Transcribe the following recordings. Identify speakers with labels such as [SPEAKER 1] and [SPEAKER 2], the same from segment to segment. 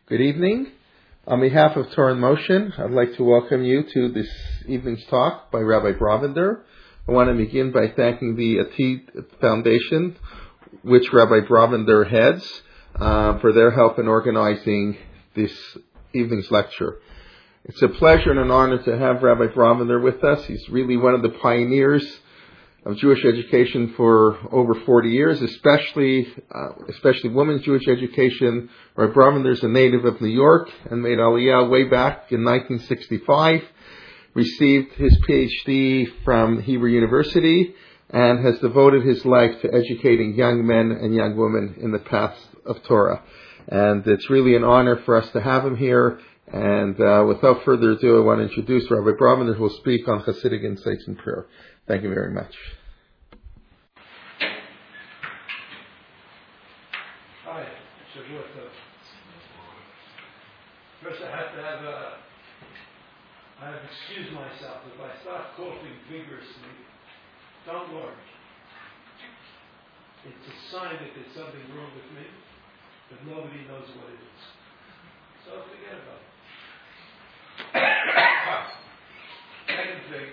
[SPEAKER 1] Good evening. On behalf of Torah in Motion, I'd like to welcome you to this evening's talk by Rabbi Bravender. I want to begin by thanking the Atid Foundation, which Rabbi Bravender heads, for their help in organizing this evening's lecture. It's a pleasure and an honor to have Rabbi Bravender with us. He's really one of the pioneers of Jewish education for over 40 years, especially women's Jewish education. Rabbi Bravender is a native of New York and made Aliyah way back in 1965, received his PhD from Hebrew University, and has devoted his life to educating young men and young women in the path of Torah. And it's really an honor for us to have him here. And without further ado, I want to introduce Rabbi Bravender, who will speak on Hasidic insights and prayer. Thank you very much.
[SPEAKER 2] Hi, Shavua Tov. First, I have excused myself. If I start coughing vigorously, don't worry. It's a sign that there's something wrong with me, but nobody knows what it is. So forget about it. Second thing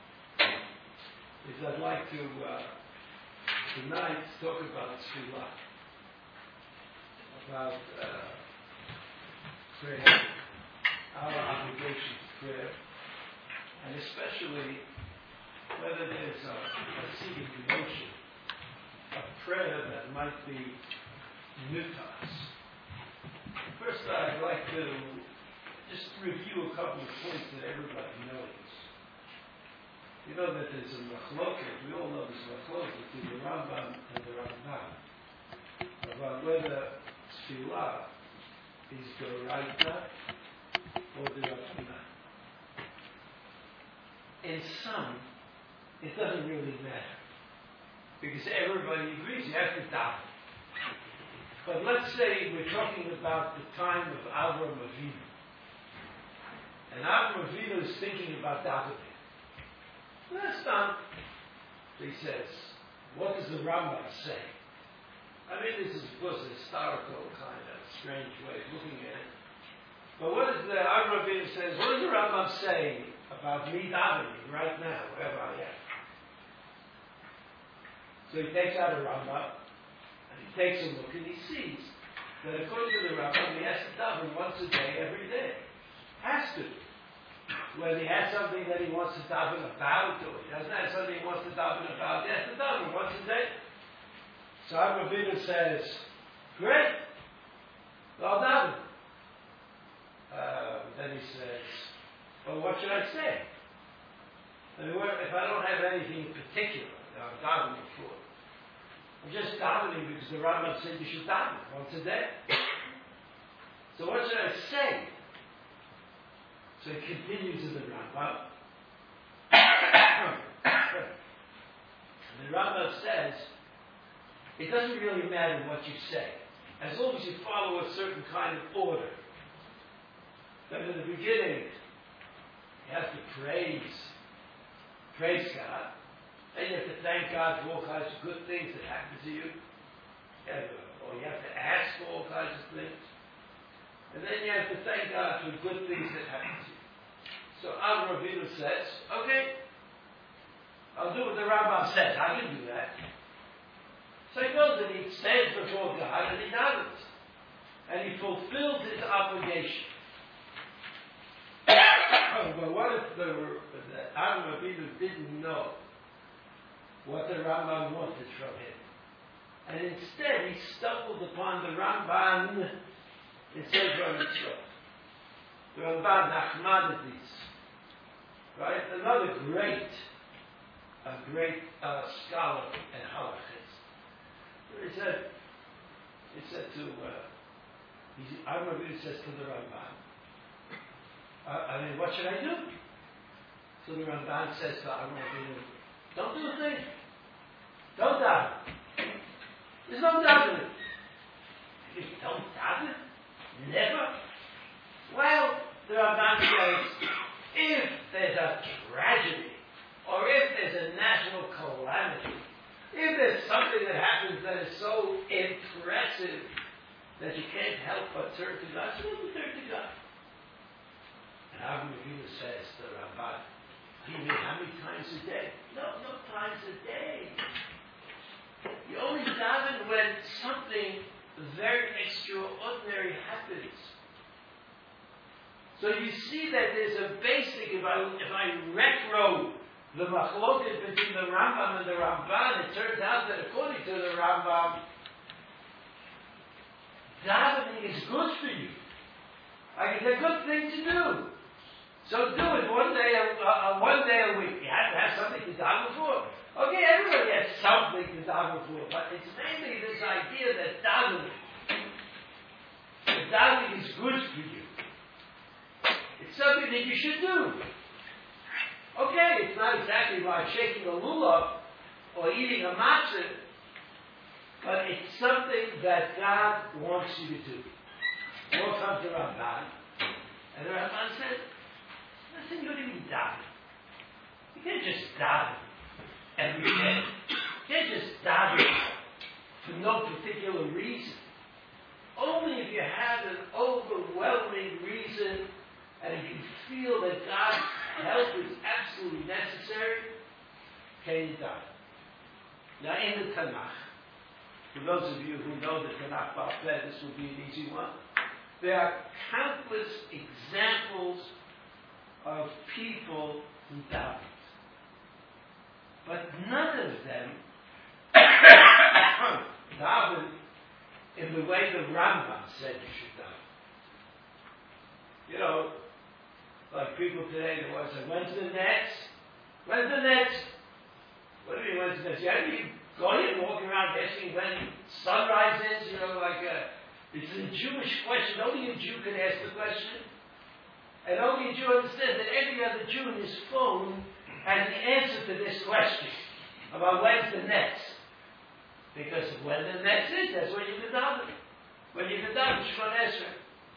[SPEAKER 2] is I'd like to tonight talk about tefillah, about prayer, our obligation to prayer, and especially whether there's a seated emotion, a prayer that might be new to us. First, I'd like to just review a couple of points that everybody knows. You know that there's a machloket, we all know there's a machloket between the Rambam and the Ramban about whether tefillah is d'oraita or d'rabbanan. In some, it doesn't really matter, because everybody agrees you have to daven. But let's say we're talking about the time of Avraham Avinu, and Avraham Avinu is thinking about davening. That's not, he says, what does the Rambam say? I mean, this is, of course, a historical kind of strange way of looking at it. But what does the Avraham Avinu says? What does the Rambam say about me davening right now, wherever I am? So he takes out a Rambam, and he takes a look, and he sees that according to the Rambam, he has to daven once a day, every day. Has to. When he has something that he wants to daven about, or he doesn't have something he wants to daven about, he has to daven once a day. So Avraham Avinu says, great, well daven. Then he says, well, what should I say? I mean, if I don't have anything in particular that I'm davening for, I'm just davening because the Rambam said you should daven once a day. So what should I say? So he continues in the Rambam. And the Rambam says, it doesn't really matter what you say, as long as you follow a certain kind of order. That in the beginning, you have to praise God, and you have to thank God for all kinds of good things that happen to you. Or you have to ask for all kinds of things. And then you have to thank God for good things that happen to you. So Avraham Avinu says, okay, I'll do what the Rambam says. I can do that. So he goes and he stands before God and he does it. And he fulfills his obligation. But what if Avraham Avinu didn't know what the Rambam wanted from him? And instead he stumbled upon the Ramban in Sefer Mitzvot. The Ramban Nachmanides, right? Another great scholar in halachas. He said to Avraham Avinu says to the Ramban, what should I do? So the Ramban says to Avraham Avinu, don't do a thing. Don't daven. There's no davening. You don't daven? Never? Well, the Ramban says, if there's a tragedy, or if there's a national calamity, if there's something that happens that is so impressive that you can't help but turn to God, so you turn to God. And Avram Avinu says to Ramban, you mean how many times a day? No times a day. You only daven when something very extraordinary happens. So you see that there's a basic, if I retro the machloket between the Rambam and the Ramban, it turns out that according to the Rambam, davening is good for you. Like it's a good thing to do. So do it one day a week. You have to have something to daven for. Okay, everybody has something to daven for, but it's mainly this idea that davening is good for you. It's something that you should do. Okay, it's not exactly like shaking a lulav or eating a matzah, but it's something that God wants you to do. We'll come to Ramban, and the Ramban said, listen, you don't even daven. You can't just daven every day. You can't just daven for no particular reason. Only if you have an overwhelming reason and if you feel that God's help is absolutely necessary, can you daven. Now in the Tanakh, for those of you who know the Tanakh Ba'al Peh, this will be an easy one. There are countless examples of people who davened. But none of them davened in the way the Rambam said you should daven. You know, like people today, they want to say, when's the next? When's the next? What do you mean, when's the next? You go here and walk around asking when sunrise is, you know, like it's a Jewish question. Only a Jew can ask the question. And only a Jew understands that every other Jew in his phone has the answer to this question about when's the next. Because when the next is, that's when you can daven. When you can daven, Shemona Esrei.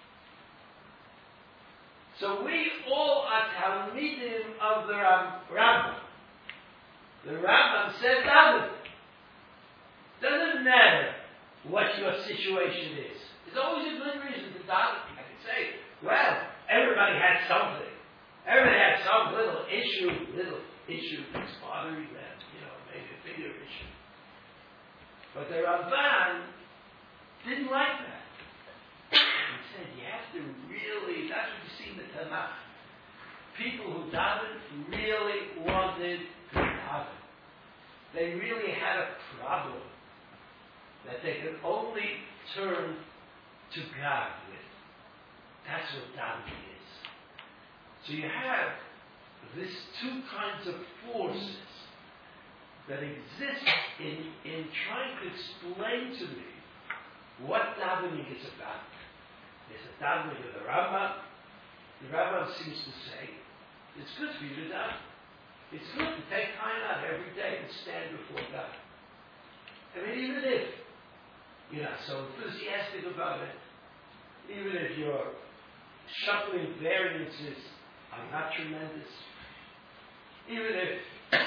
[SPEAKER 2] So we all are Talmidim of the Rambam. The Rambam said daven. Doesn't matter what your situation is. There's always a good reason to daven. I can say, well, everybody had something. Everybody had some little issue that's bothering them, you know, maybe a bigger issue. But the Ramban didn't like that. He said, you have to really, that's what you see in the Tanakh. People who davened really wanted to daven. They really had a problem that they could only turn to God with. That's what davening is. So you have these two kinds of forces that exist in trying to explain to me what davening is about. There's a davening of the Rambam. The Rambam seems to say, it's good for you to daven. It's good to take time out every day and stand before God. I mean, even if you're not so enthusiastic about it, even if your shuffling variances are not tremendous, even if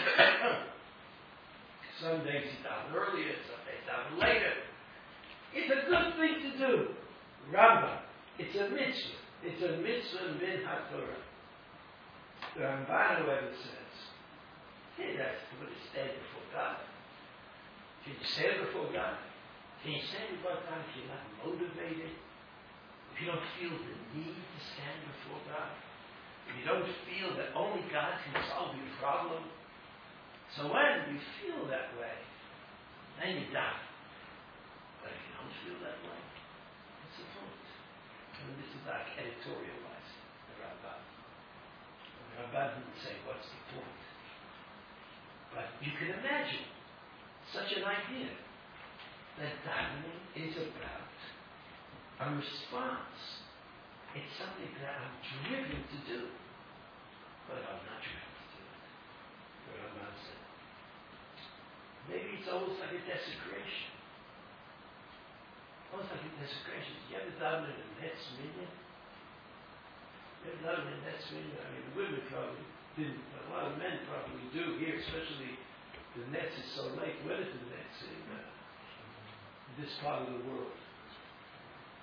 [SPEAKER 2] some days you daven earlier, some days you daven later, it's a good thing to do. Rambam, it's a mitzvah. It's a mitzvah min haTorah. The Ramban, however, says, hey, that's good to stand before God. Can you stand before God? Can you stand before God if you're not motivated? If you don't feel the need to stand before God? If you don't feel that only God can solve your problem? So when you feel that way, then you daven. But if you don't feel that way, what's the point? And this is like editorializing the Ramban. The Ramban didn't say, what's the point? But you can imagine such an idea that davening is about a response. It's something that I'm driven to do, but I'm not driven to do it. The Ramban said, maybe it's almost like a desecration. Almost like a desecration. You ever daven in a Netz minyan? You ever daven in a Netz minyan? I mean, the women probably didn't, but a lot of men probably do here, especially the Netz is so late. When is the Netz in this part of the world?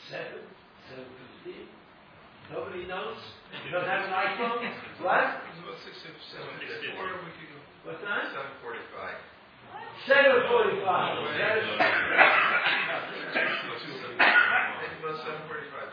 [SPEAKER 2] 7:15. Nobody knows? You don't have an iPhone? What?
[SPEAKER 3] It's about 6 or 7. Or we could go.
[SPEAKER 2] What time?
[SPEAKER 4] 7:45.
[SPEAKER 2] 7:45.
[SPEAKER 4] About 7:45.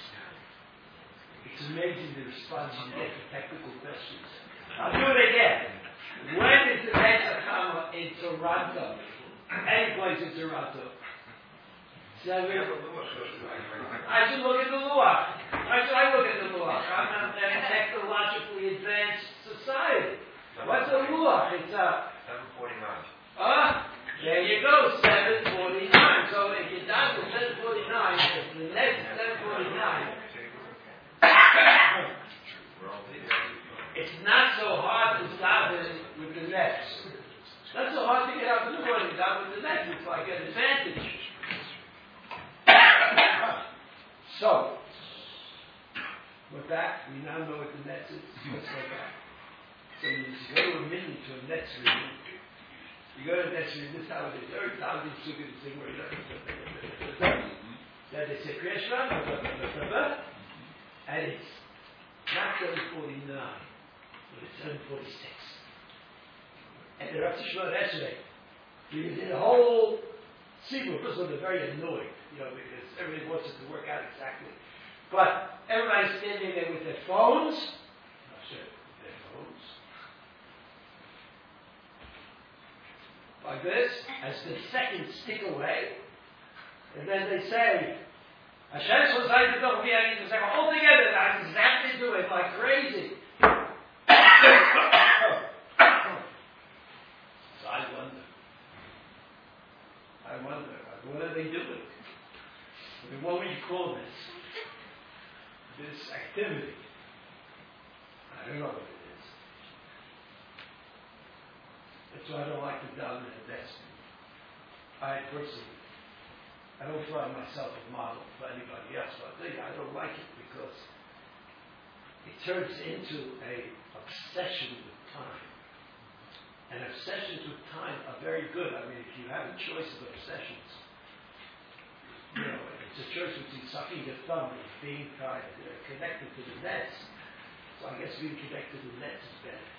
[SPEAKER 2] It's amazing the response you get to technical questions. I'll do it again. When is the next Hakama in Toronto? Any place in Toronto? 7. I should look at the Luach. Why should I look at the Luach? I'm not in a technologically advanced society. What's a Luach? It's a
[SPEAKER 4] 7:49.
[SPEAKER 2] there you go, 7:49. So if you're down to 7:49, if the next 7:49, it's not so hard to stop it with the next. It's not so hard to get out of the morning down with the next. It's like an advantage. So, with that, we now know what the next is. Let's go back. So you go to a mini to a next reading. You go to the next reading, this is how it is. Every time you took it, thing where you then they say Krishna, and it's not 7:49, but it's 7:46. And they're up to Shemot Esrei. You did a whole sequence. First of all, they're very annoyed, because everybody wants it to work out exactly. But everybody's standing there with their phones. Not sure, their phones. Like this, as the seconds tick away. And then they say, Hashem was like to talk to say, all together, that's exactly do it like crazy. So I wonder, what are they doing? I mean, what would you call this? This activity? I don't know what it is. That's why I don't like to dominate the destiny. I personally, I don't find myself a model for anybody else, but I don't like it because it turns into an obsession with time. And obsessions with time are very good. I mean, if you have a choice of obsessions, it's a choice between sucking your thumb and being connected to the nets. So I guess being connected to the nets is better.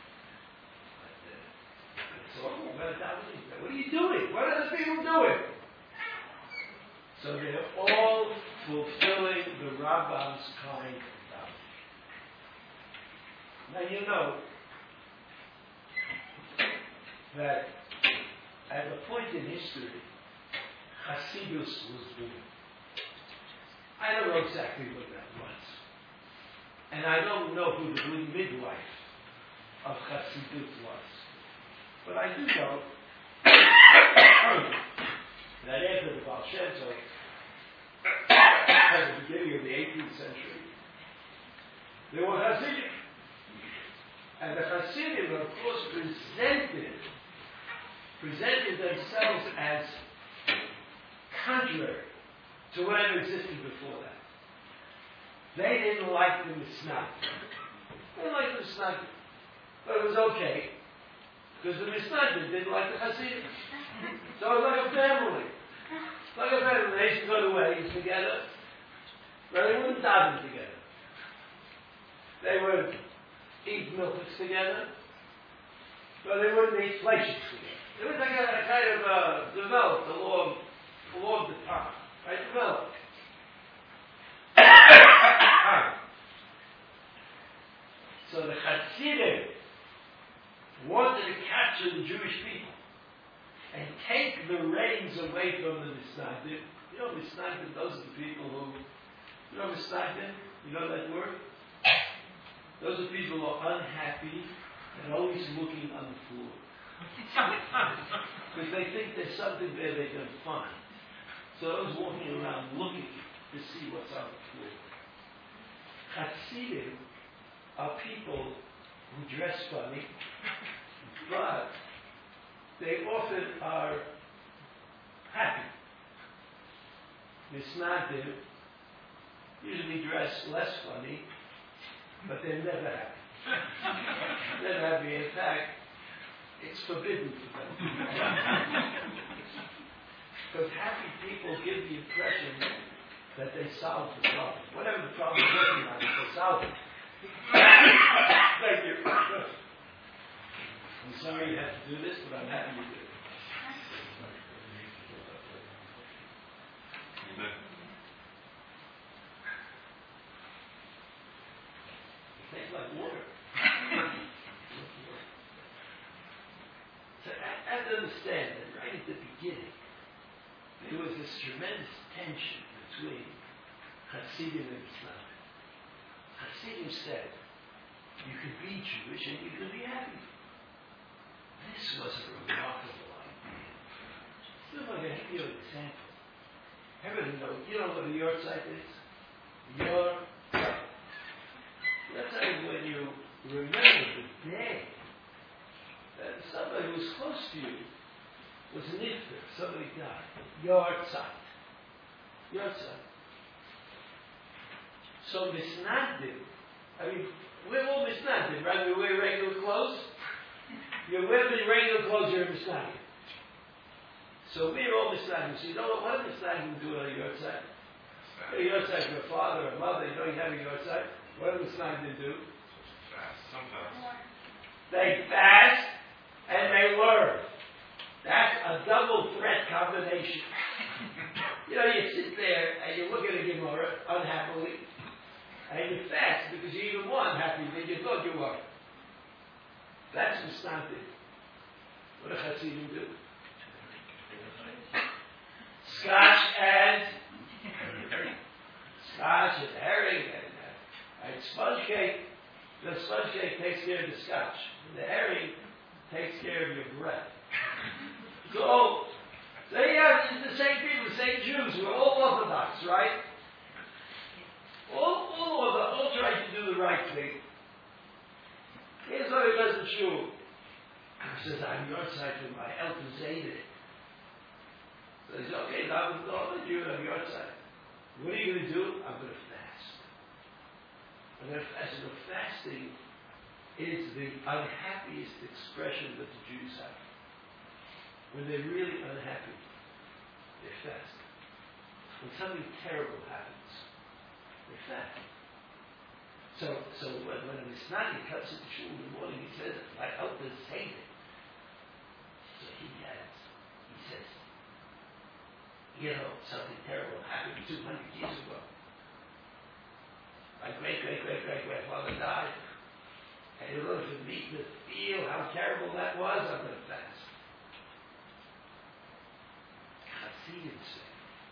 [SPEAKER 2] So what are you doing? What are the people doing? So they're all fulfilling the Rambam's kind of davening. Now you know that at a point in history, Hasidus was born. I don't know exactly what that was. And I don't know who the midwife of Hasidus was. But I do know that after the Baal Shem Tov, at the beginning of the 18th century, there were Hasidim. And the Hasidim, of course, presented themselves as contrary to whatever existed before that. They didn't like the Mishnah. They didn't like the Mishnah. But it was okay. Because the Mishnah didn't like the Hasidim. So it was like a family. Like a family. They used to go to weddings together. But they wouldn't daven together. They would eat milks together. But they wouldn't eat fleishes together. It was like a kind of developed along the time. Right? Developed. So the Hasidim wanted to capture the Jewish people and take the reins away from the Misnagdim. You know Misnagdim, those are the people who, Misnagdim? You know that word? Those are people who are unhappy and always looking on the floor. Because they think there's something there they can find. So those walking around looking to see what's on the floor. Hasidim are people who dress funny, but they often are happy. Misnagdim usually dress less funny, but they're never happy. Never happy. In fact, it's forbidden for them. Because happy people give the impression that they solve the problem. Whatever the problem is working on, they solve it. Thank you. I'm sorry you have to do this, but I'm happy you did it. It tastes like water. So I have to understand that right at the beginning, there was this tremendous tension between Hasidim and Islam. Hasidim said, you could be Jewish and you could be happy. This was a remarkable idea. Look, I'm going to give you an example. Everybody knows, you know what a yahrzeit is? Yahrzeit. Yahrzeit is when you remember the day that somebody who was close to you was nifter, somebody died. Yahrzeit. Yahrzeit. So misnadim, I mean, we're all misnadim, right? We wear regular clothes. You wear the regular clothes, you're misnadim. So we're all misnadim. So you know what do misnadim do on a yahrzeit? A yahrzeit for a father or a mother, you know you have a yahrzeit. What do misnadim do?
[SPEAKER 4] Fast, sometimes.
[SPEAKER 2] They fast and they learn. That's a double threat combination. You know, you sit there and you look at a Gemara unhappily, and you fast because you're even more unhappy than you thought you were. That's misnadim. What do Hasidim do? Scotch and herring and sponge cake. The sponge cake takes care of the scotch. The herring takes care of your breath. So yeah, it's the same people, the same Jews. We're all Orthodox, right? All trying to do the right thing. Here's what he does in shul. He says, I'm yahrzeit with my Elton Zayden. So he says, okay, now I'm going to do it on yahrzeit. What are you going to do? I'm going to fast. I'm going to fast. And the fasting is the unhappiest expression that the Jews have. When they're really unhappy, they fast. When something terrible happens, they fast. So when a Misnadi comes into shul in the morning, he says, my elders say it. So he says, you know, something terrible happened 200 years ago. My great-great-great-great-grandfather died. And in order for me to feel how terrible that was, I'm going to fast. Hasidim say,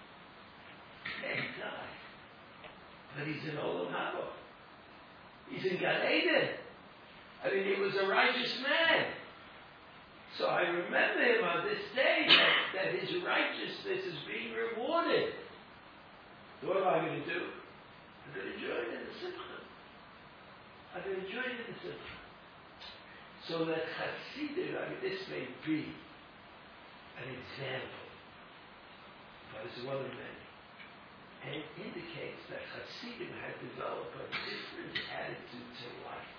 [SPEAKER 2] he died. But he's in Olam Haba. He's in Gan Eden. I mean, he was a righteous man. So I remember him on this day that his righteousness is being rewarded. So what am I going to do? I'm going to join in the Simcha. I'm going to join in the Simcha. So that Hasidim, I mean, this may be an example, but it's one of many. And it indicates that Hasidim had developed a different attitude to life.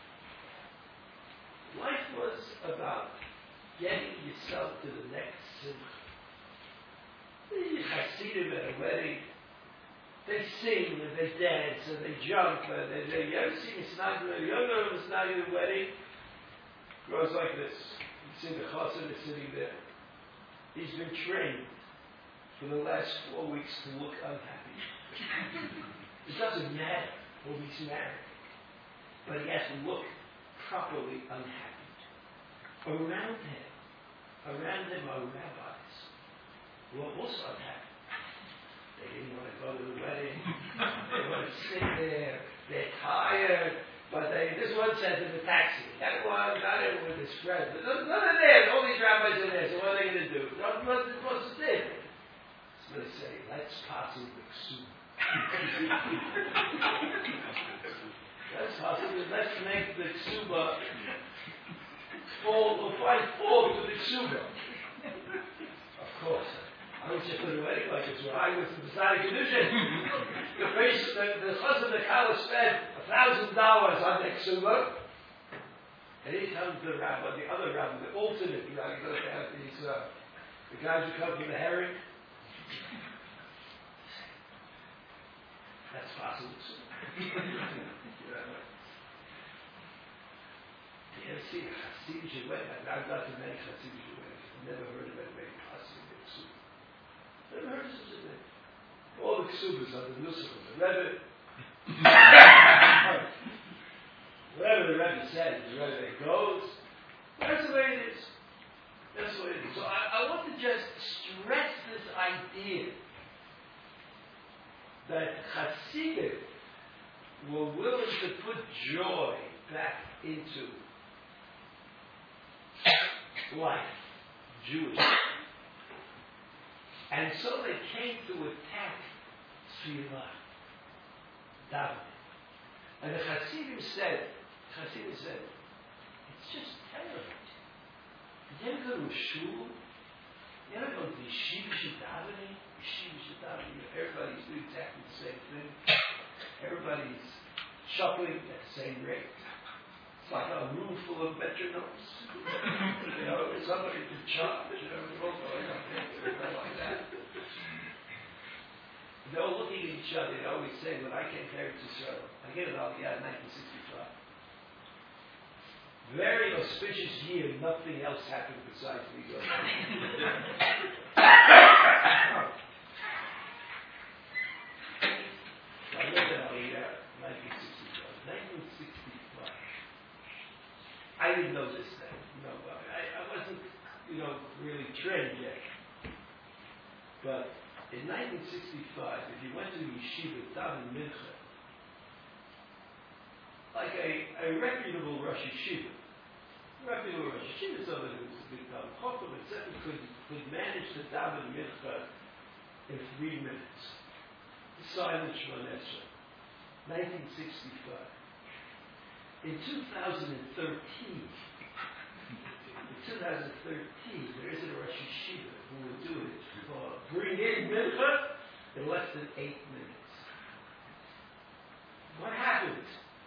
[SPEAKER 2] Life was about getting yourself to the next simcha. The Hasidim at a wedding, they sing and they dance and they jump and you ever see Misnagid, you ever know a Misnagid at a wedding? It goes like this. You see the chassid is sitting there. He's been trained for the last 4 weeks to look unhappy. It doesn't matter who he's married, but he has to look properly unhappy. Around him are rabbis who are also unhappy. They didn't want to go to the wedding. They want to sit there. They're tired. But this one says in the taxi, that one got in with his friend. But none of there. All these rabbis are there. So what are they going to do? What's the thing? It's going to say, let's pass in the ksuba. Let's make the ksuba fall to the ksuba. Of course. I was just put away like this. When I was in the Tzaddik Kedushin, the husband of the Kala spent $1,000 on the ksuba. And he comes to the rabbi, the other rabbi, the alternate rabbi, goes to have these, the guys who come from the herring. That's possible too. See, Hasidic wedding. I've got to many Hasidic weddings. I've never heard of anybody possibly get ksuba. Never heard of such a thing. All the ksubas are the Nusach. The Rebbe, whatever the Rebbe says, the Rebbe goes. That's the way it is. That's the way it is. So I want to just stress this idea that Hasidim were willing to put joy back into life, Jewish. And so they came to attack Tfilah, davening. And the Hasidim said, it's just terrible. You never go to a shul, you never go to the yeshiva davening. Everybody's doing exactly the same thing. Everybody's chuckling at the same rate. It's like a room full of metronomes. Somebody to charge, we're all going up there, like that. They're all looking at each other. They always say, when I came to Israel, I get it out the year 1965. Very auspicious year, nothing else happened besides me going. I looked at the year 1965. I didn't know this then. No, I wasn't, really trained yet. But in 1965, if you went to the yeshiva, daven mincha, like a reputable Rosh Yeshiva, somebody who was a big Talmud Chacham, etc., could manage to daven mincha in 3 minutes. Silent Shemona Esrei, 1965. In 2013, there isn't a Rosh Yeshiva who will do it. Bring in mincha in less than 8 minutes. What happened?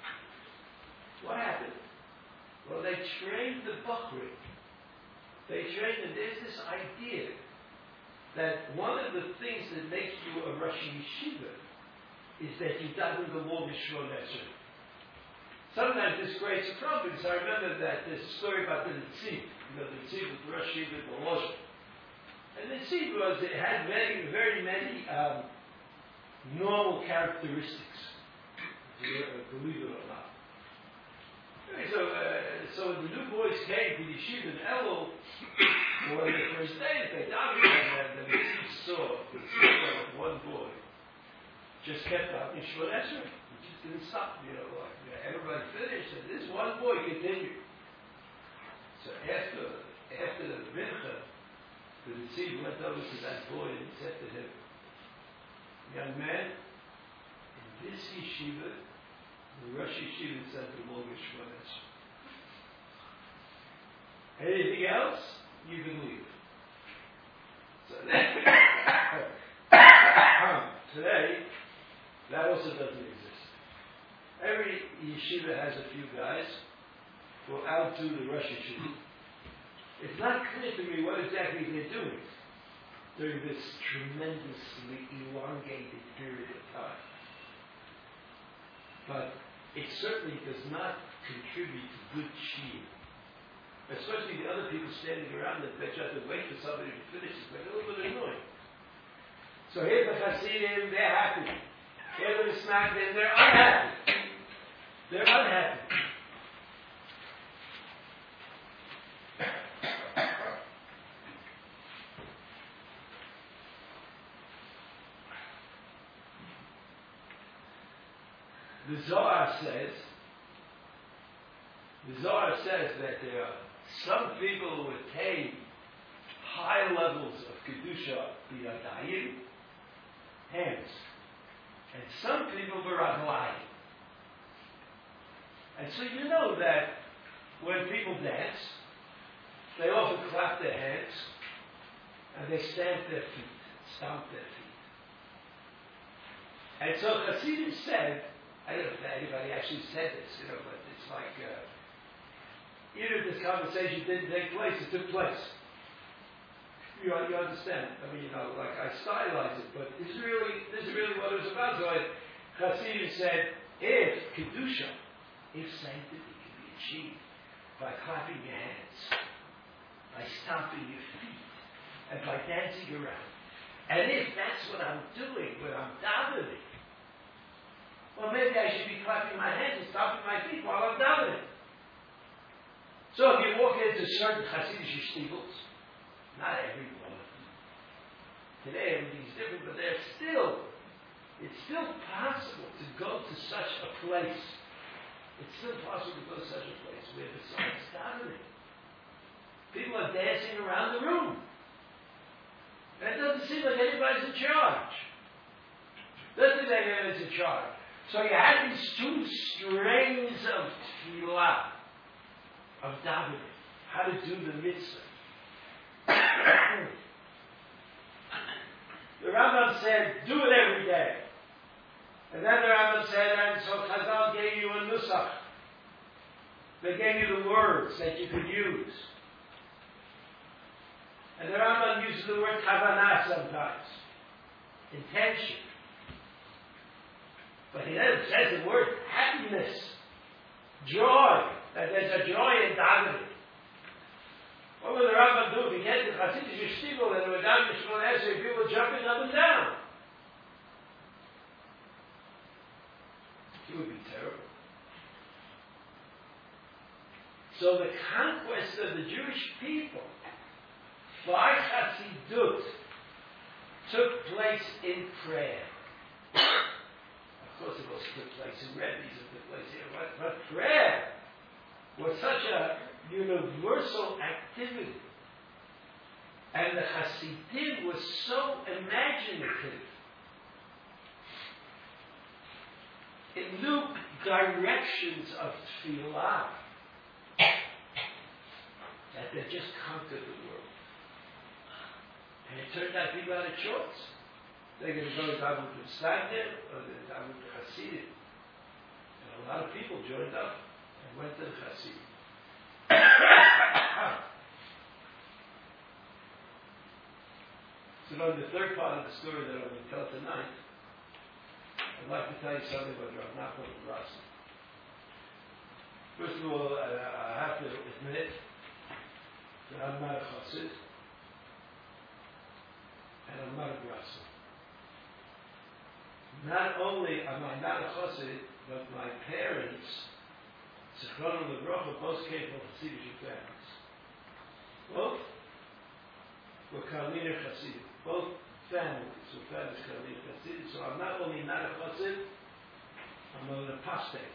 [SPEAKER 2] Well, they trained the Bachrim. They trained, and there's this idea that one of the things that makes you a Rosh Yeshiva is that you daven the longest Shemona Esrei. Sometimes this creates a problem, because I remember that there's a story about the Netziv. The Netziv was the Rosh Yeshiva of Volozhin. And the Netziv had very many normal characteristics, believe it or not. So when the new boys came to Yeshiva in Elul, for the first day, they davened, and the Netziv saw one boy just kept davening Shemona Esrei. Didn't stop, everybody finished, and this one boy continued. So after the mincha, the Netziv went over to that boy and said to him, young man, in this yeshiva, the Rosh Yeshiva said the longest Shemona Esrei. Anything else, you can leave. So today, that also doesn't exist. Every yeshiva has a few guys who outdo the Rosh Yeshiva. It's not clear to me what exactly they're doing during this tremendously elongated period of time. But it certainly does not contribute to good cheer. Especially the other people standing around that bet you have to wait for somebody to finish it. They're a little bit annoying. So here the Hasidim, they're happy. Here the Misnagdim, they're unhappy. They're unhappy. The Zohar says that there are some people who attain high levels of Kedusha b'yadayim, hands, and some people b'raglayim. And so you know that when people dance, they often clap their hands and they stamp their feet. And so Hasidim said, I don't know if anybody actually said this, but it's like, even if this conversation didn't take place, it took place. You understand? I mean, like I stylize it, but this is really what it was about. So Chassidim said, if Kedusha, if sanctity can be achieved by clapping your hands, by stomping your feet, and by dancing around, and if that's what I'm doing when I'm davening, well, maybe I should be clapping my hands and stomping my feet while I'm davening. So if you walk into certain Hasidic shtigels, not every one of them. Today everything's different, but it's still possible to go to such a place. It's still possible to go to such a place where besides davening, people are dancing around the room. And it doesn't seem like anybody's in charge. Doesn't seem like anybody's in charge. So you have these two strains of tefillah, of davening, how to do the mitzvah. The Rambam said, do it every day. And then the Rambam said, and so Chazal gave you a nusach. They gave you the words that you could use. And the Rambam uses the word kavanah sometimes. Intention. But he never says the word happiness. Joy. That there's a joy in davening. What will the Rambam do if he gets the Hasidic yeshiva and the Madam Yeshua answer people jumping up and down? It would be terrible. So the conquest of the Jewish people by Hasidut took place in prayer. Of course it also took place in Rebbe's, it took place here, but prayer was such a universal activity. And the Hasidim was so imaginative. It knew directions of tefillah that they just conquered the world. And it turned out people had a choice. They're going to go to Talmud Stagner or the Talmud Hasidim. And a lot of people joined up and went to the Hasidim. So now the third part of the story that I'm going to tell tonight, I'd like to tell you something about Rav Nachman of Brasov. First of all, I have to admit that I'm not a chassid, and I'm not a Brasov. Not only am I not a chassid, but my parents, Zichrono Livrocha, both came from Hasidic families. Both were Karliner Hasidim. Both families were families Karliner Hasidim. So I'm not only not a chassid, I'm an apostate.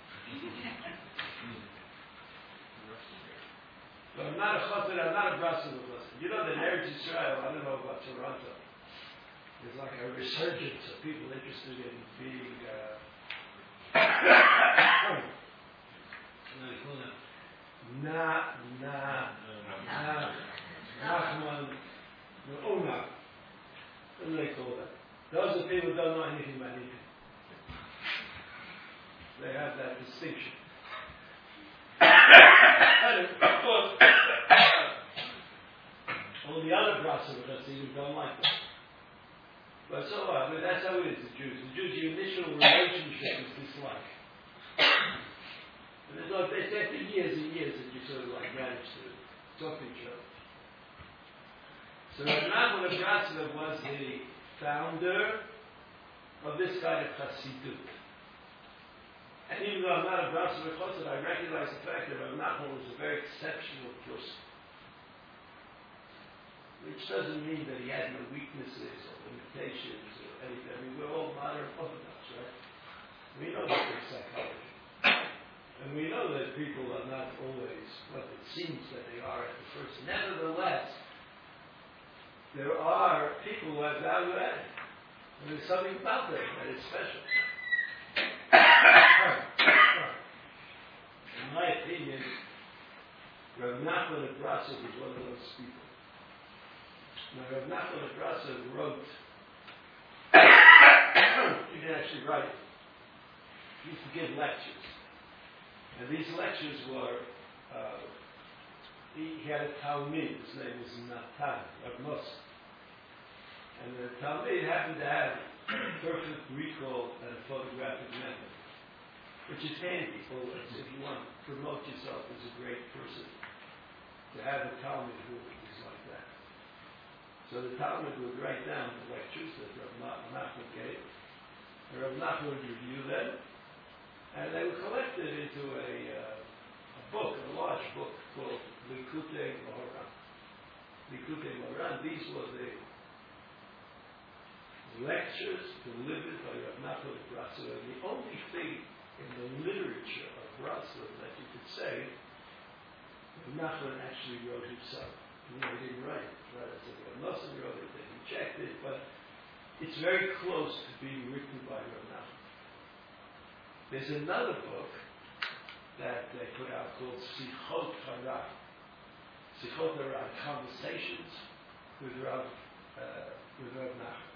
[SPEAKER 2] But I'm not a chassid, I'm not a Brasov chassid. You know that in Eretz Yisrael, I don't know about Toronto, there's like a resurgence of people interested in being Nachman, Una. What do they call that? Those are people who don't know anything about anything. They have that distinction. All the other Brasov Hasidim don't like that. But so what? I mean, that's how it is, the Jews. The Jews, the initial relationship is dislike. And it's like they say for years and years that you sort of like manage to talk to each other. So Rav Nachman of Brasov was the founder of this kind of Hasidut. And even though I'm not a Brasov chassid, I recognize the fact that Rav Nachman was a very exceptional person. Which doesn't mean that he had no weaknesses or limitations or anything. I mean, we're all modern Orthodox, right? We know that there's psychology. And we know that people are not always what it seems that they are at the first. Nevertheless, there are people who have value added. And there's something about them that is special. In my opinion, Rav Nachman of Brasov is one of those people. Now, Rav Nachman of Brasov wrote, he didn't actually write it. He used to give lectures. And these lectures were, he had a Talmid, his name was Natan, of Moshe. And the Talmid happened to have perfect recall and a photographic memory, which is handy always if you want to promote yourself as a great person. To have a Talmud who is like that. So the Talmud would write down the lectures that Rav Nachman gave, and Rav Nachman would review them, and they were collected into a book, a large book called Likutei Moharan. Likutei Moharan, these were the lectures delivered by Rav Nachman of Bratslav. And the only thing in the literature of Bratslav that you could say, Rav Nachman actually wrote himself. He didn't write it. Right? So Rav Nosson wrote it, and he checked it, but it's very close to being written by Rav Nachman. There's another book that they put out called Sichot Hara. Sichot Hara, conversations with Rav Nachman.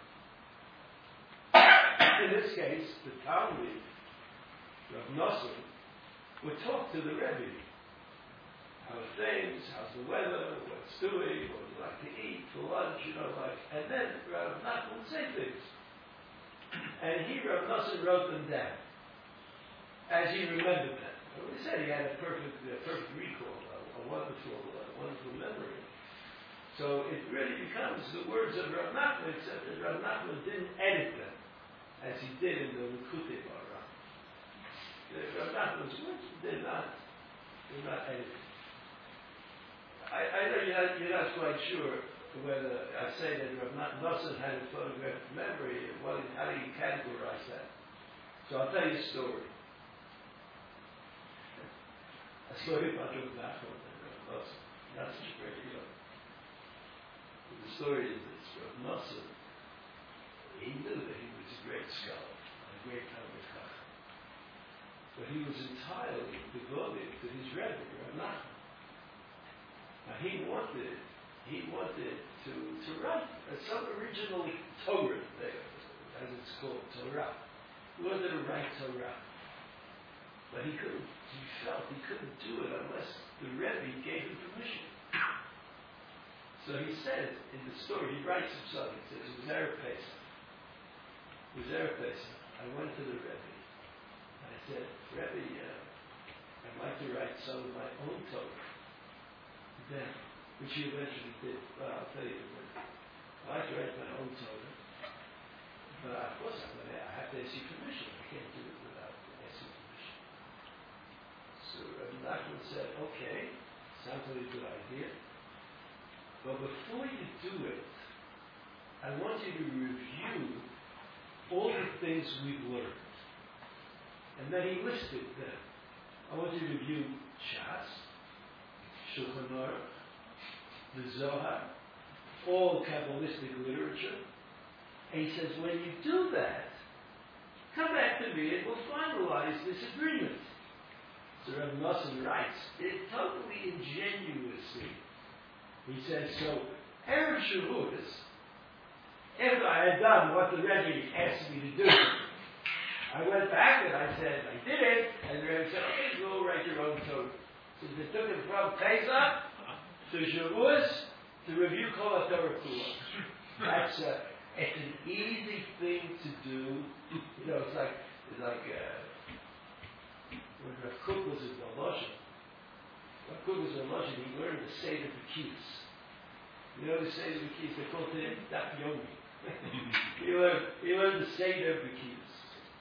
[SPEAKER 2] In this case, the Talmud, Rav Nosson, would talk to the Rebbe. How are things? How's the weather? What's doing? What would you like to eat for lunch? And then Rav Nachman would say things. And Rav Nosson wrote them down as he remembered them. He said he had a perfect recall, a wonderful memory. So it really becomes the words of Rav Nachman, except that Rav Nachman didn't edit them as he did in the Likutei Moharan. Rav Nachman's words did not edit. I know you're not quite sure whether I say that Rav Nosson had a photographic memory. How do you categorize that? So I'll tell you a story. A story about Rav Nachman and Rav Nosson. Not such a great deal. The story is this: Rav Nosson, he knew that he was a great scholar, a great Talmud Chacham, but he was entirely devoted to his Rebbe, Rav Nachman. Now he wanted to write some original Torah there, as it's called, Torah. He wanted to write Torah. But he couldn't. He felt he couldn't do it unless the Rebbe gave him permission. So he said in the story, he writes himself, he says, it was Erev Pesach. I went to the Rebbe. I said, Rebbe, I'd like to write some of my own Torah. Then, which he eventually did. Well, I'll tell you in a minute. I'd like to write my own Torah. But of course I have to ask you permission. I can't do it without asking permission. So Rabbi Nachman said, okay, sounds like a good idea. But before you do it, I want you to review all the things we've learned. And then he listed them. I want you to review Shas, Shulchan Aruch, the Zohar, all Kabbalistic literature. And he says, when you do that, come back to me and we'll finalize this agreement. So Rav Nosson writes, it totally ingenuously. He says, so Erev Shavuos, after I had done what the Rebbe asked me to do, I went back and I said, I did it. And the Rebbe said, okay, go write your own Torah. So they took it from Pesach to Shavuos to review Kol HaTorah Kula. It's an easy thing to do. It's like when Rav Kook was in Volozhin. Rav Kook was in Volozhin, he learned the Seder B'Kiyus. You know the Seder B'Kiyus? They called it Daf Yomi. He learned the Seder B'Kiyus.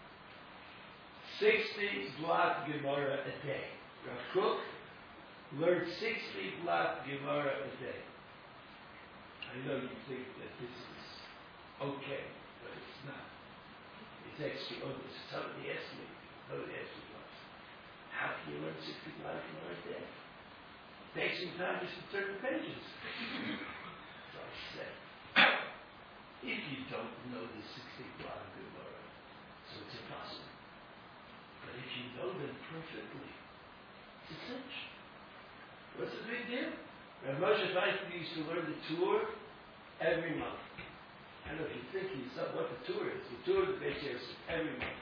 [SPEAKER 2] 60 block Gemara a day. Rav Kook learned 60 block Gemara a day. I know you think that this is okay, but it's not. It's extraordinary. Somebody asked me once, how can you learn 60 block Gemara a day? It takes some time just to turn the pages. So I said, if you don't know the 60 block Gemara, so it's impossible. But if you know them perfectly, it's essential. What's the big deal? Rav Moshe Feinstein used to learn the Tur every month. I don't know if you think what the Tur is. The Tur of the Beit Yosef every month.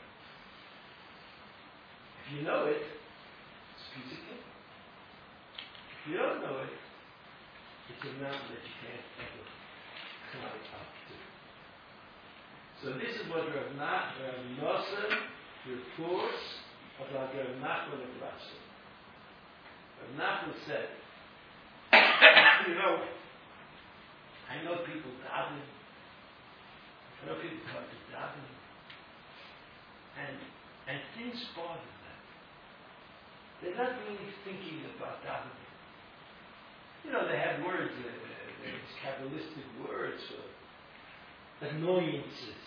[SPEAKER 2] If you know it, it's a piece of cake. If you don't know it, it's a mountain that you can't ever climb up to. So this is what Rav Nosson reports about Rav Nachman of Bratzel. Rav Nachman said, you know, I know people daven. I know people come to daven. And things bother them. They're not really thinking about davening. You know, they have words, there's Kabbalistic words for annoyances.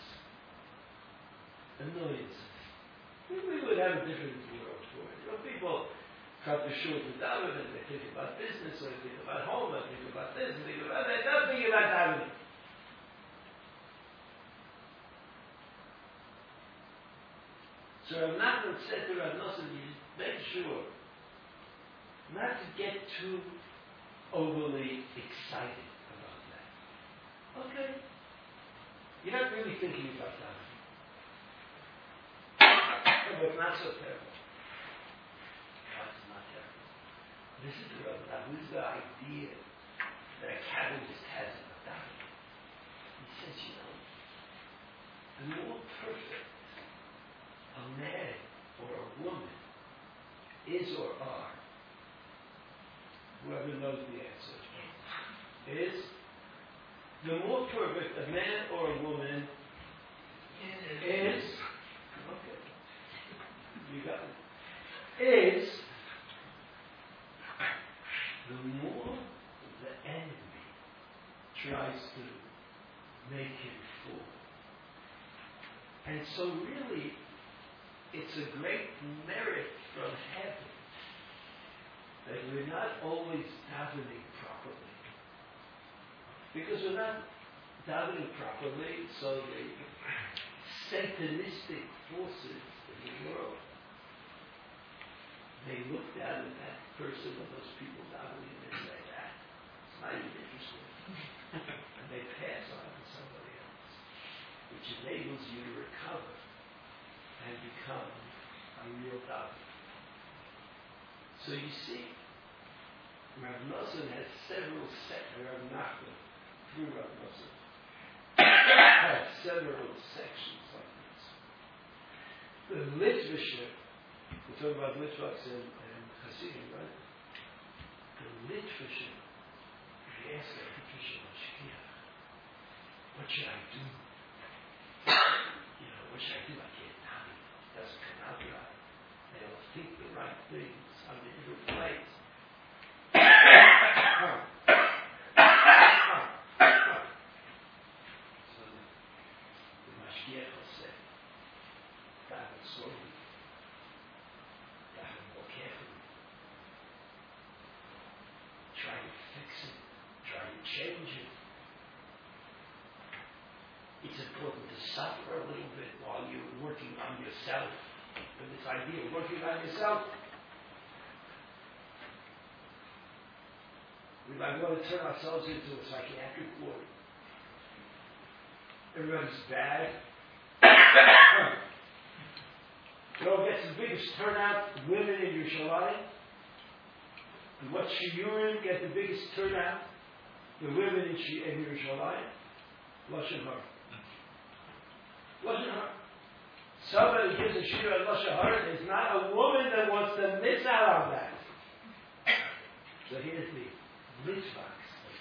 [SPEAKER 2] We would have a different word for it. You know, people come to shul to daven and they think about business, or they think about home, or they think about this, and they think about that. They're not thinking about davening. So Rav Nachman said to Rav Nosson, you make sure not to get too overly excited about that. Okay. You're not really thinking about that. But not so terrible. That's not terrible. This is the Rav Nachman. This is the idea that a Kabbalist has about that. He says, you know, the more perfect a man or a woman is or are, whoever knows the answer, is the more perfect a man or a woman is, okay, you got it, is the more the enemy tries to make him fall. And so really, it's a great merit from heaven that we're not always davening properly. Because we're not davening properly, so the Satanistic forces in the world, they look down at that person or those people davening and they say, it's not even interesting. And they pass on to somebody else, which enables you to recover and become a real davener. So you see, Rav Nosson has several Rav Nachman, through Rav Nosson, has several sections like this. The Litvishim, we're talking about Litvaks and Hasidim, right? The Litvishim, if you ask a Litvishim, what should I do? What should I do? I can't daven. It doesn't come out right. They don't think the right things. I'm in a good place. So the Mashgiach will say, daven slowly. Daven more carefully. Try to fix it. Try to change it. It's important to suffer a little bit while you're working on yourself. And this idea of working on yourself, we might want to turn ourselves into a psychiatric ward. Everybody's bad. You know, gets the biggest turnout, women in Yerushalayim. And what shiurim get the biggest turnout? The women in Yerushalayim. Lashon Hara. Lashon Hara. Somebody gives a shir at Lashon Hara, there's not a woman that wants to miss out on that. So here's the mitzvahs.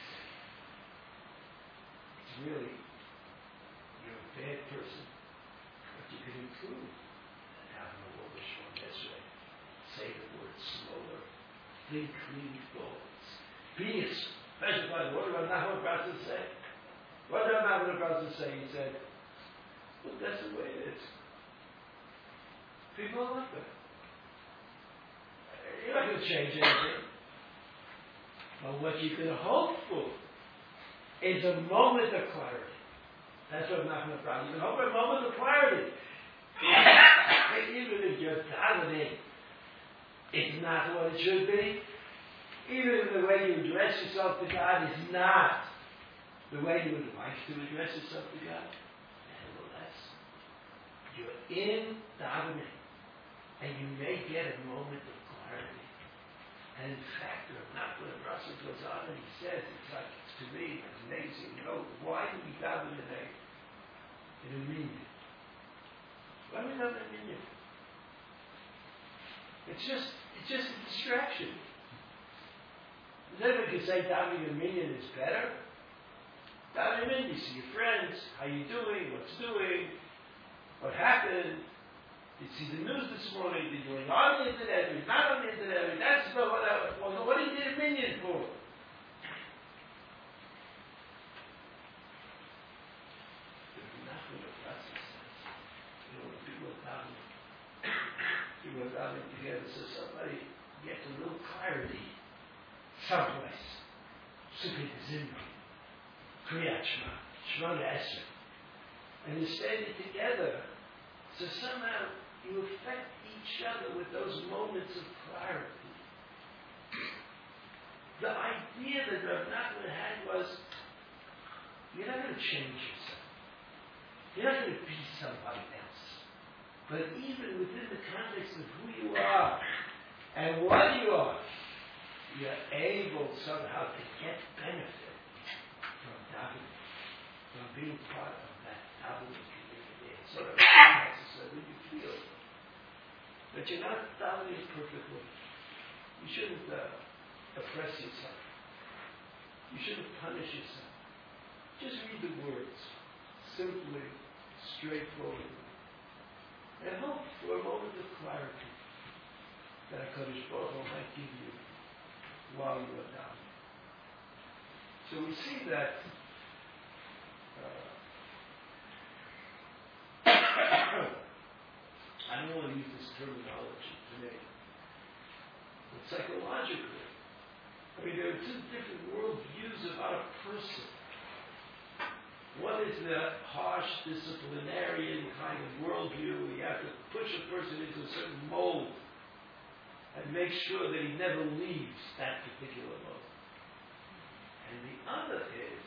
[SPEAKER 2] It's really, you're a bad person, but you can improve. Have no Lashon Hara. Say the word slower. Think clean thoughts. Be specified. What did Nachman Bratzel say? What did Nachman Bratzel say? He said, well, that's the way it is. People are like that. You're not going to change anything. But what you can hope for is a moment of clarity. That's what Nachman Bratzel. You can hope for a moment of clarity. Even if you're davening, it's not what it should be. Even if the way you address yourself to God is not the way you would like to address yourself to God, nevertheless, you're in davening, and you may get a moment of clarity. And in fact, Nachman Bratzel goes on and he says, it's to me, it's amazing. You know, why do we daven today? in a minyan. Why do we love a minyan? It's just a distraction. Never can say davening a minyan is better. Davening a minyan, you see your friends, how you doing, what's doing, what happened. You see the news this morning, they're going on the internet, they're not on the internet, that's about what he did a minyan for. People are davening together, so somebody gets a little clarity someplace. Sukkot Zimri, Kriyat Shema, Shemona Esrei, and you're standing together, so somehow you affect each other with those moments of clarity. The idea that Rav Nachman had was, you're not going to change yourself. You're not going to be somebody else. But even within the context of who you are and what you are, you're able somehow to get benefit from davening, from being part of that davening community. It's sort of necessary you feel. But you're not davening perfectly. You shouldn't oppress yourself. You shouldn't punish yourself. Just read the words, simply, straightforwardly. And hope for a moment of clarity that HaKadosh Baruch Hu might give you while you are down. So we see that I don't want to use this terminology today, but psychologically, I mean, there are two different worldviews about a person. One is the harsh, disciplinarian kind of worldview. You have to push a person into a certain mold and make sure that he never leaves that particular mold. And the other is,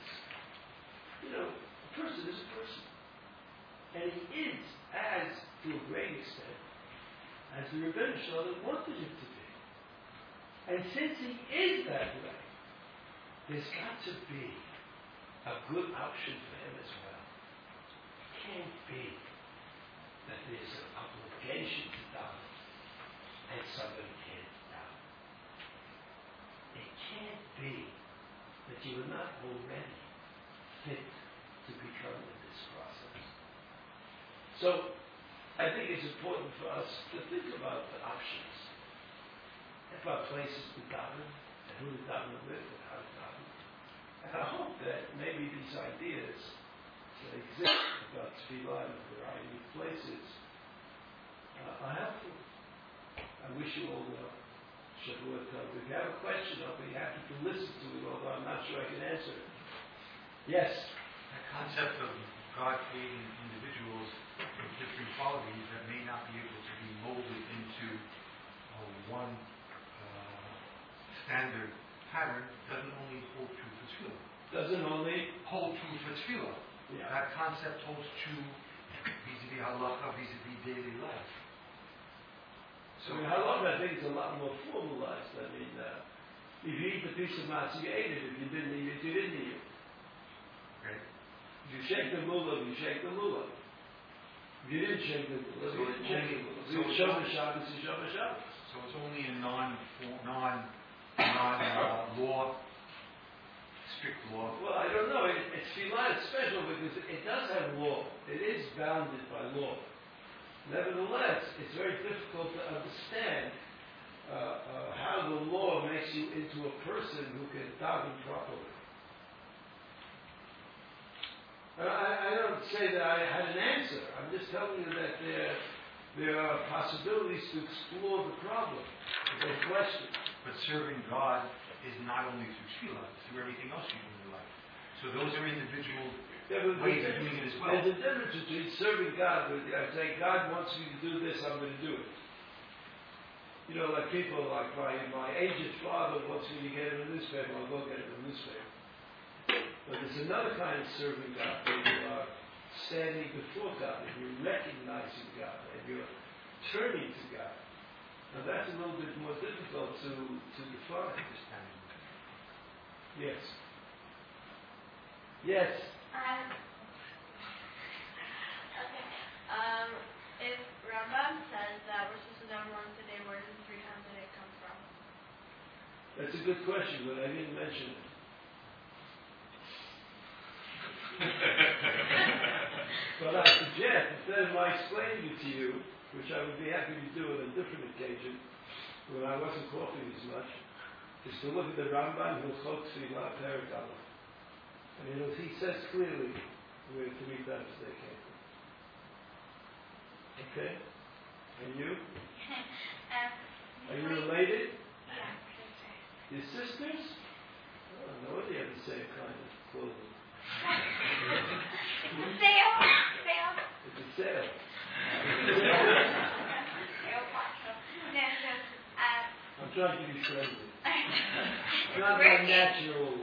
[SPEAKER 2] a person is a person. And he is, as to a great extent, as the Rebbeinu Shalom wanted him to be. And since he is that way, there's got to be a good option for him as well. It can't be that there's an obligation to daven and somebody can't daven. It can't be that you are not already fit to become in this process. So, I think it's important for us to think about the options, about places to daven, and who to daven with, and how to daven. And I hope that maybe these ideas that exist about tefillah in a variety of places are helpful. I wish you all well. Shavuot Tov. If you have a question, I'll be happy to listen to it, although I'm not sure I can answer it. Yes?
[SPEAKER 5] The concept of God creating individuals with different qualities that may not be able to be molded into one standard pattern doesn't only hold true for tefillah.
[SPEAKER 2] Doesn't only
[SPEAKER 5] hold true for tefillah.
[SPEAKER 2] Yeah.
[SPEAKER 5] That concept holds true vis-a-vis halacha, vis-a-vis daily life.
[SPEAKER 2] So in halacha, I think it's a lot more formalized. I mean, if you eat the piece of matzah, you ate it. If you didn't eat it, you didn't eat it.
[SPEAKER 5] Right.
[SPEAKER 2] If you shake the lulav, you shake the lulav. If you didn't shake the lulav, you didn't shake the lulav. So you show the Shabbos, you show the Shabbos.
[SPEAKER 5] So it's only a non-law, strict law.
[SPEAKER 2] Well, I don't know. It's tefillah. It's special because it does have law. It is bounded by law. Nevertheless, it's very difficult to understand how the law makes you into a person who can daven properly. I don't say that I had an answer. I'm just telling you that there are possibilities to explore the problem, the question.
[SPEAKER 5] But serving God is not only through tefillah, it's through everything else you do in your life. So those are individual ways of doing it as well.
[SPEAKER 2] There's a difference between serving God, I say, God wants me to do this, I'm going to do it. Like people, like my aged father wants me to get him a newspaper, I'll go get him a newspaper. But there's another kind of serving God, where you are standing before God, and you're recognizing God, and you're turning to God. Now that's a little bit more difficult to define. Yes. Yes.
[SPEAKER 6] If Rambam says that we're supposed to daven once a day, where does 3 times a day come from?
[SPEAKER 2] That's a good question, but I didn't mention it. But I suggest, instead of my explaining it to you, which I would be happy to do on a different occasion, when I wasn't coughing as much, is to look at the Rambam Hilchot Tefillah Perek Aleph. And he says clearly where 3 times a day came from. Okay? And you? Are you related?
[SPEAKER 6] Yeah.
[SPEAKER 2] Your sisters? Oh, no wonder you have the same kind of clothing.
[SPEAKER 6] It's a sale. Sale.
[SPEAKER 2] It's a sale. I'm trying to be friendly. It's not my natural.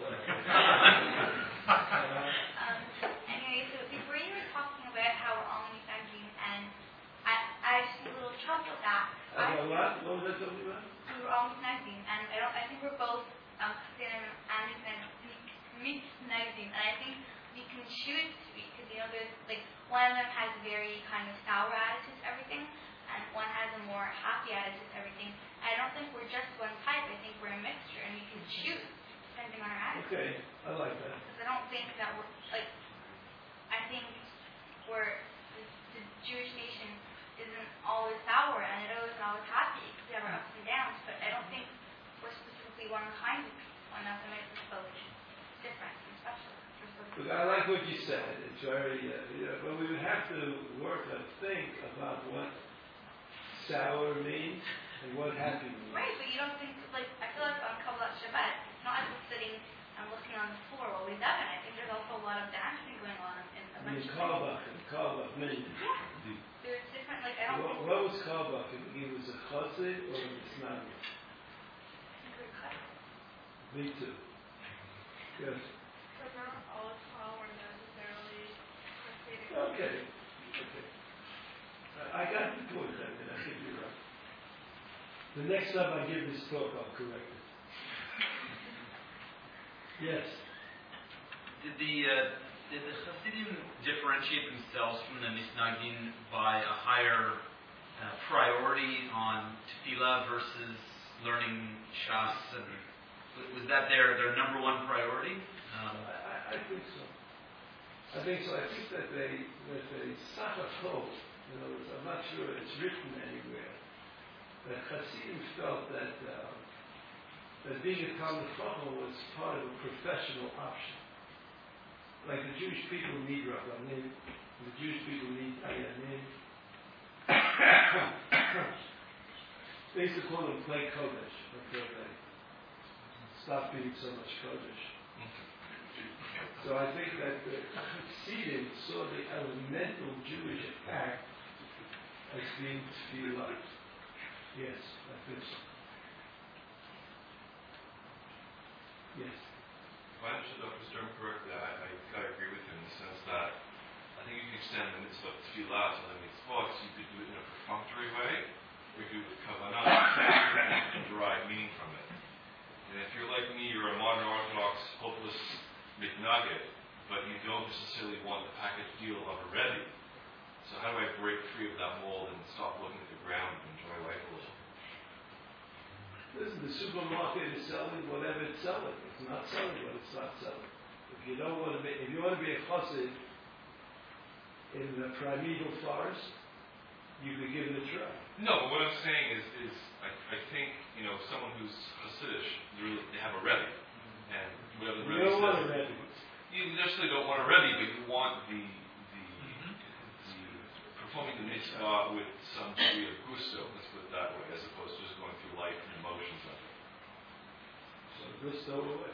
[SPEAKER 6] Anyway, so before you were talking about how we're all misnagdim, and I just had a little trouble with that.
[SPEAKER 2] What was I talking about?
[SPEAKER 6] We were all misnagdim, and I think we're both Chassidim and misnagdim, and I think we can choose to be, because there's like one of them has a very kind of sour attitude to everything, and one has a more happy attitude to everything. I don't think we're just one type. I think we're a mixture, and we can choose depending on our attitude.
[SPEAKER 2] Okay, I like that.
[SPEAKER 6] Because I don't think that we're like. I think the Jewish nation isn't always sour, and it isn't always happy. Because we have our ups and downs, but I don't think we're specifically one kind of people, and that's what makes us both different and special.
[SPEAKER 2] Look, I like what you said. It's very, but we would have to work and think about what sour means and what happy means.
[SPEAKER 6] Right, but you don't think, like, I feel like on Kabbalat Shabbat, it's not as we're sitting and looking on the floor while we daven. I think there's also a lot of dancing going on in a bunch of
[SPEAKER 2] Kalbach means.
[SPEAKER 6] Yeah. There's different, like, I don't think.
[SPEAKER 2] What was Kalbach? He was a chassid or a misnagdim?
[SPEAKER 6] I think we're cut.
[SPEAKER 2] Me too. Yes.
[SPEAKER 3] But not all followers necessarily Hasidic.
[SPEAKER 2] Okay. I got the point, I think you're right. The next time I give this talk, I'll correct it. Yes.
[SPEAKER 7] Did the Hasidim differentiate themselves from the Misnagdim by a higher priority on tefillah versus learning Shas? And was that their number one priority?
[SPEAKER 2] I think so. I think that they Sachakol, I'm not sure it's written anywhere, that Hasidim felt that being a Talmid Chacham was part of a professional option. Like the Jewish people need Rabbanim, the Jewish people need Dayanim. They used to call them Klei Kodesh until they stopped being so much Kodesh. So I think that the Chassidim saw the elemental Jewish act as being tefillah. Yes, I think so. Yes.
[SPEAKER 4] If I understood Dr. Stern correctly, I agree with him in the sense that I think you can extend the mitzvah of tefillah to the mitzvot, so you could do it in a perfunctory way, or you could do it with kavanah, and derive meaning from it. And if you're like me, you're a modern Orthodox, hopeless mitnaged, but you don't necessarily want the package deal of a Rebbe. So how do I break free of that mold and stop looking at the ground and enjoy life a little?
[SPEAKER 2] Listen, the supermarket is selling whatever it's selling. It's not selling what it's not selling. If you want to be a chassid in the primeval forest, you could give it a try.
[SPEAKER 4] No, but what I'm saying is I think, someone who's Hasidish, they have a Rebbe. And whatever the Rebbe
[SPEAKER 2] You don't want a
[SPEAKER 4] says,
[SPEAKER 2] Rebbe.
[SPEAKER 4] you necessarily don't want a Rebbe, but you want the performing the mitzvah with some degree of gusto, let's put it that way, as opposed to just going through life and emotions of it.
[SPEAKER 2] So gusto away.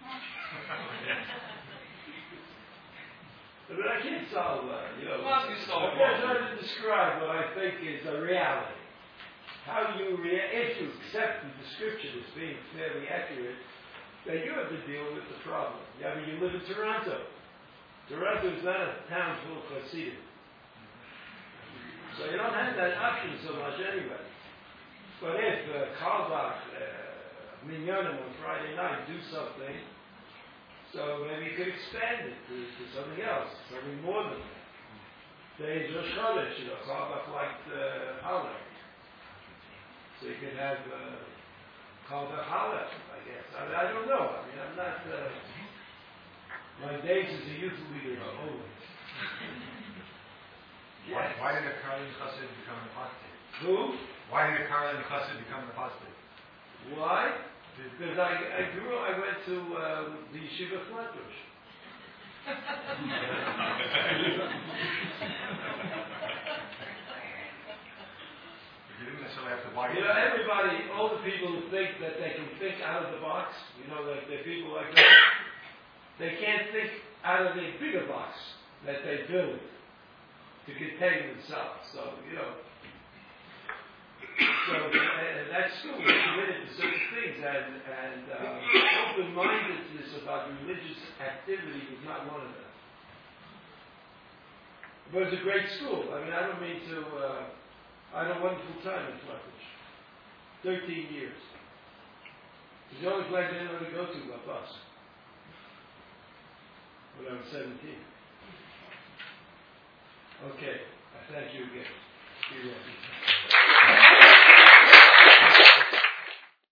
[SPEAKER 2] But I can't solve I'm trying to describe what I think is a reality. How you if you accept the description as being fairly accurate, then you have to deal with the problem. You live in Toronto. Toronto is not a town full of Hasidim. So you don't have that option so much anyway. But if Kalbach, Minyanim on Friday night do something, so maybe you could expand it to something else, something more than that. Today's Rosh Chodesh, Chalbach liked Halak. So you could have Chalbach Halak, I guess. I don't know. I mean, I'm not. My days as a youth leader are over. Yes.
[SPEAKER 5] Why did a Karlin Chassid become an apostate?
[SPEAKER 2] Who?
[SPEAKER 5] Why did a Karlin Chassid become an apostate?
[SPEAKER 2] Why? Because I went to the Yeshiva Flatbush.
[SPEAKER 5] You didn't necessarily have to buy it.
[SPEAKER 2] Everybody, all the people who think that they can think out of the box, like they're people like that, they can't think out of the bigger box that they build to contain themselves. So, and that school was committed to certain things, and open-mindedness about religious activity was not one of them. But it was a great school. I mean, I don't mean to. I had a wonderful time in Flatbush. 13 years. It was the only place I didn't want to go to by bus when I was 17. Okay, I thank you again. Be well.